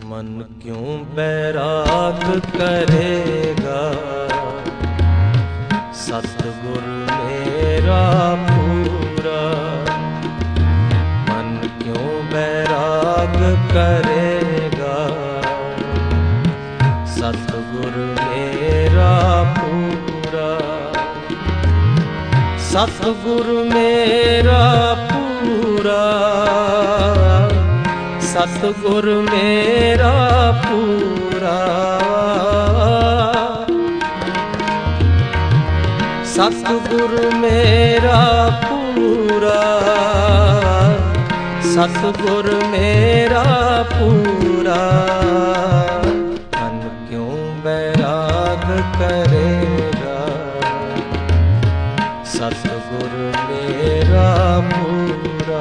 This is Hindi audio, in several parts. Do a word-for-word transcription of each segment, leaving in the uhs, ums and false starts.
मन क्यों बैराग करेगा, सतगुर मेरा पूरा। मन क्यों बैराग करेगा, सतगुर मेरा पूरा। सतगुर मेरा पूरा, सतगुर मेरा पूरा। सतगुर मेरा पूरा, सतगुर मेरा पूरा। मन क्यों बैराग करेगा, सतगुर मेरा पूरा।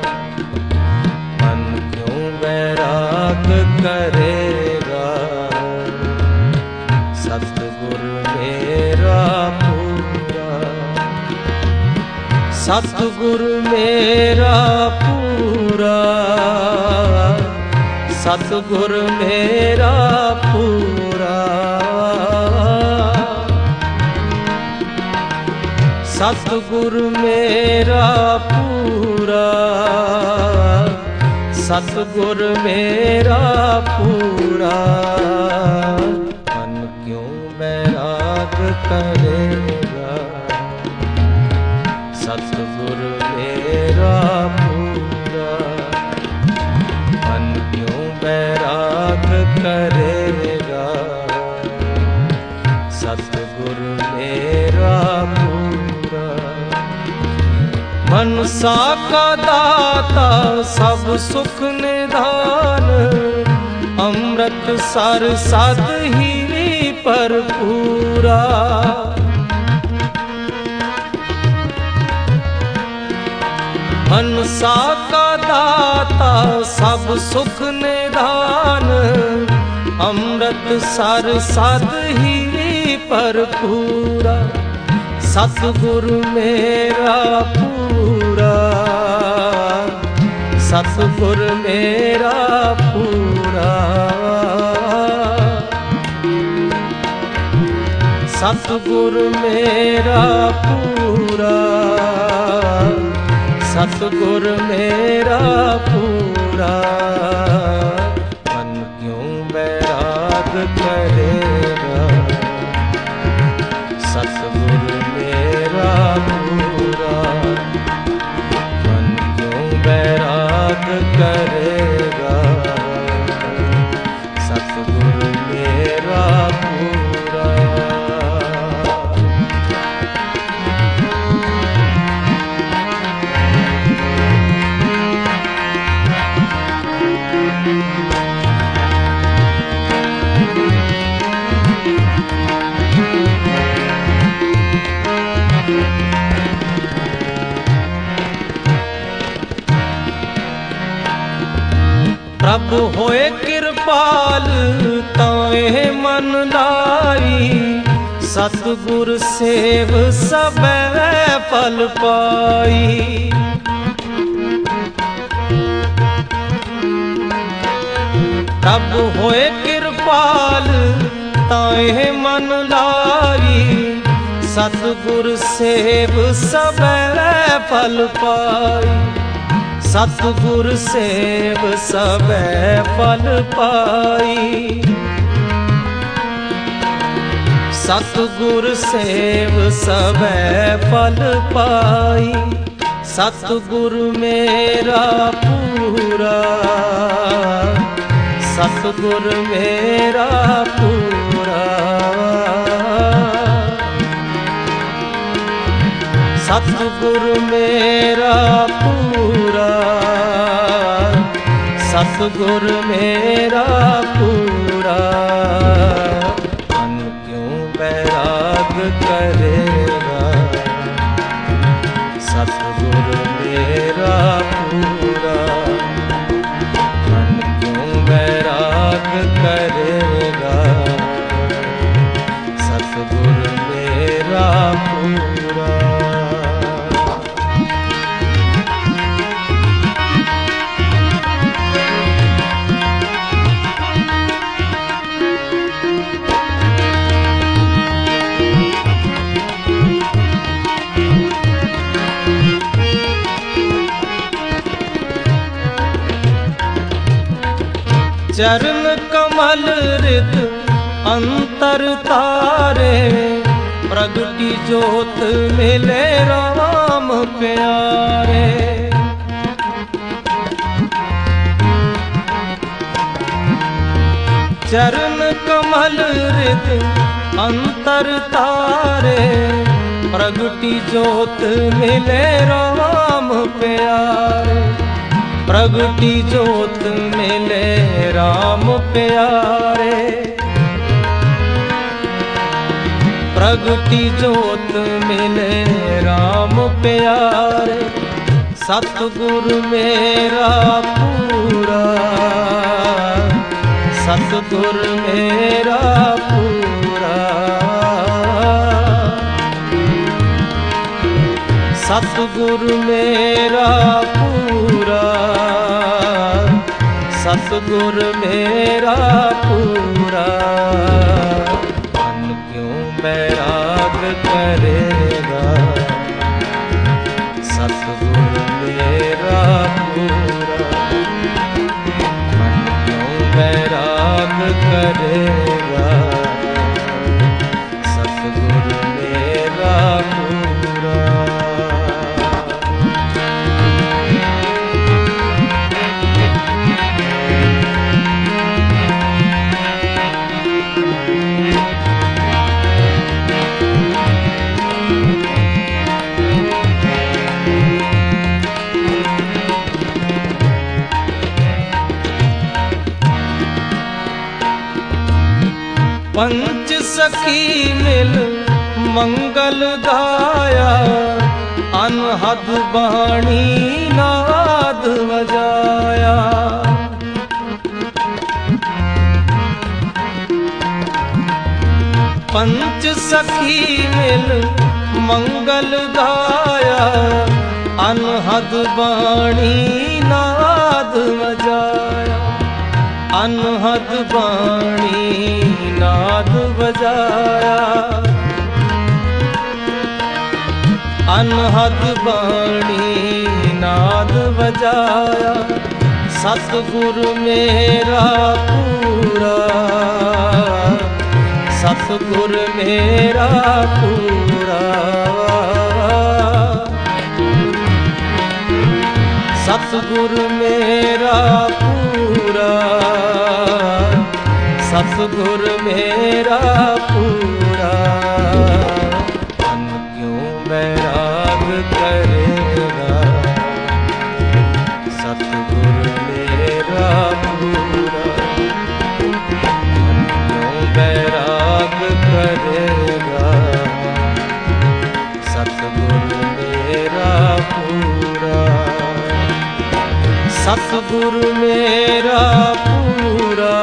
मन क्यों बैराग करेगा, सतगुर मेरा पूरा। सतगुर मेरा पूरा, सतगुर मेरा पूरा। सतगुर मेरा पूरा, सतगुर मेरा पूरा। मन क्यों बैराग करेगा, सतगुर मेरा पूरा। मन क्यों बैराग करेगा, सतगुर मेरा पूरा। मनसा का दाता सब सुख निधान, अमृत सर सद ही पर पूरा। मनसा का दाता सब सुख निधान, अमृत सर सद ही पर पूरा। सतगुर मेरा पूरा, सतगुर मेरा पूरा। सतगुर मेरा पूरा, सतगुर मेरा पूरा। मन क्यों बैराग करेगा, सतगुर मेरा पूरा। मन क्यों बैराग करेगा, सतगुर मेरा पूरा। प्रभु होए कृपाल ताए मन लाई, सतगुर सेव सबे फल पाई। प्रभु होए कृपाल ताए मन लाई, सतगुर सेव सबे फल पाई। सतगुर सेव सबे फल पाई। सतगुर सेव सबे फल पाई। सतगुर मेरा पूरा, सतगुर मेरा पूरा। सतगुर मेरा पूरा, सतगुर मेरा पूरा। मन क्यों बैराग करेगा, सतगुर मेरा पूरा। मन क्यों बैराग करेगा, सतगुर मेरा पूरा। चरण कमल रित अंतर तारे, प्रगटी जोत मिले राम प्यारे। चरण कमल रित अंतर तारे, प्रगटी जोत मिले राम प्यारे। प्रगटी जोत मिले राम प्यारे। प्रगटी जोत मिले राम प्यारे। सतगुरु मेरा पूरा, सतगुरु मेरा पूरा। सतगुरु मेरा पूरा, सतगुरु मेरा पूरा। मन क्यों बैराग करेगा, सतगुरु मेरा पूरा। मन क्यों बैराग करेगा, सतगुरु मेरा पूरा। पंच सखी मिल मंगल गाया, अनहद बाणी नाद बजाया। पंच सखी मिल मंगल गाया, अनहद बाणी नाद बजाया। अनहद बाणी नाद बजाया। अनहद बाणी नाद बजाया। सतगुरु मेरा पूरा, सतगुरु मेरा पूरा। सतगुरु मेरा पूरा, सतगुरु मेरा पूरा। मन क्यों बैराग करेगा, सतगुरु मेरा पूरा। मन क्यों बैराग करेगा, सतगुरु मेरा पूरा। सतगुरु मेरा पूरा,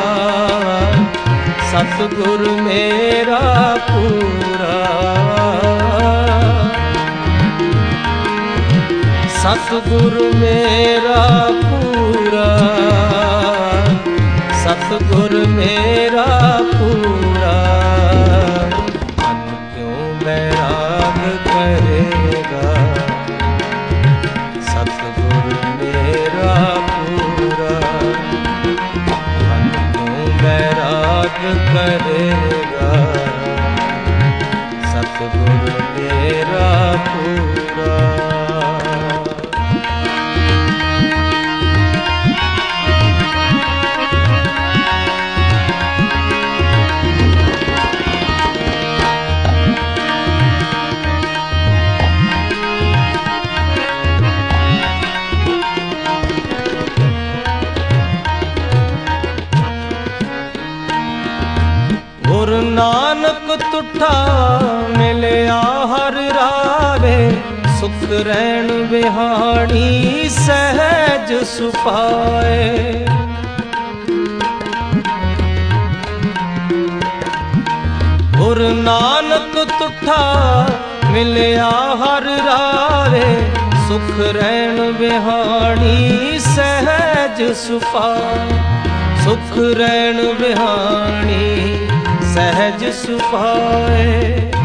सतगुरु मेरा पूरा। सतगुरु मेरा पूरा, सतगुरु मेरा पूरा। मन क्यों बैराग करेगा, सतगुरु मेरा पूरा। मन क्यों बैराग करेगा, सतगुरु मेरा पूरा। गुरु नानक तुठा मिलिया हर रावे, सुख रैन बिहाणी सहज सुपाए। गुरु नानक तुठा मिलिया हर रावे, सुख रैन बिहाणी सहज सुपाए। सुख रैन बिहाणी सहज सुपाए।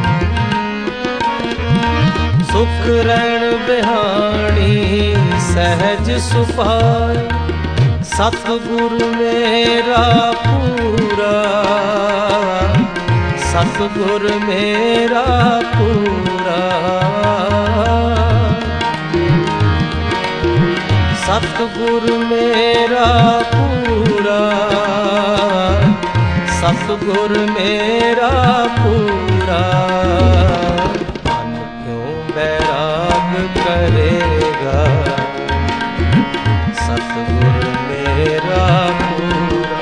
सुख रैन बिहाणी सहज सुपाए। सतगुरु मेरा पूरा, सतगुरु मेरा पूरा, सतगुरु मेरा पूरा, सतगुरु मेरा पूरा। मन क्यों बैराग करेगा, सतगुरु मेरा पूरा।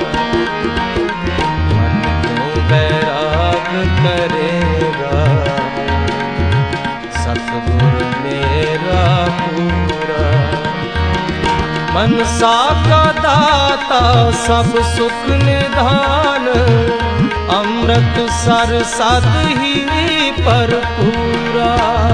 मन क्यों बैराग करेगा, सतगुरु मेरा पूरा। मनसा का दाता सब सुख निधान, अमृत सर सद ही भरपूरा।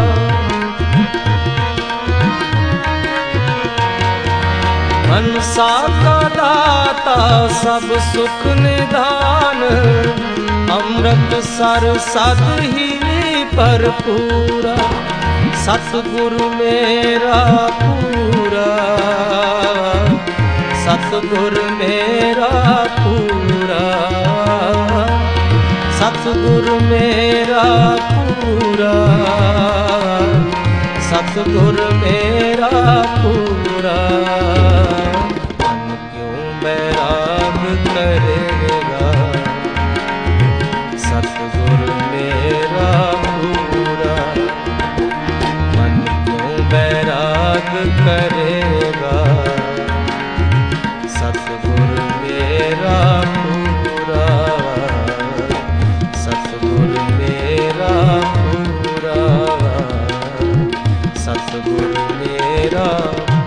मनसा का दाता सब सुख निधान, अमृत सर सद ही भरपूरा। सतगुरु मेरा पूरा, सतगुरु मेरा पूरा, सतगुरु मेरा पूरा, सतगुरु मेरा पूरा। मन क्यों बैराग करेगा, सतगुरु मेरा पूरा। मन क्यों बैराग करेगा, सतगुरु मेरा पूरा, सतगुरु मेरा पूरा, सतगुरु मेरा।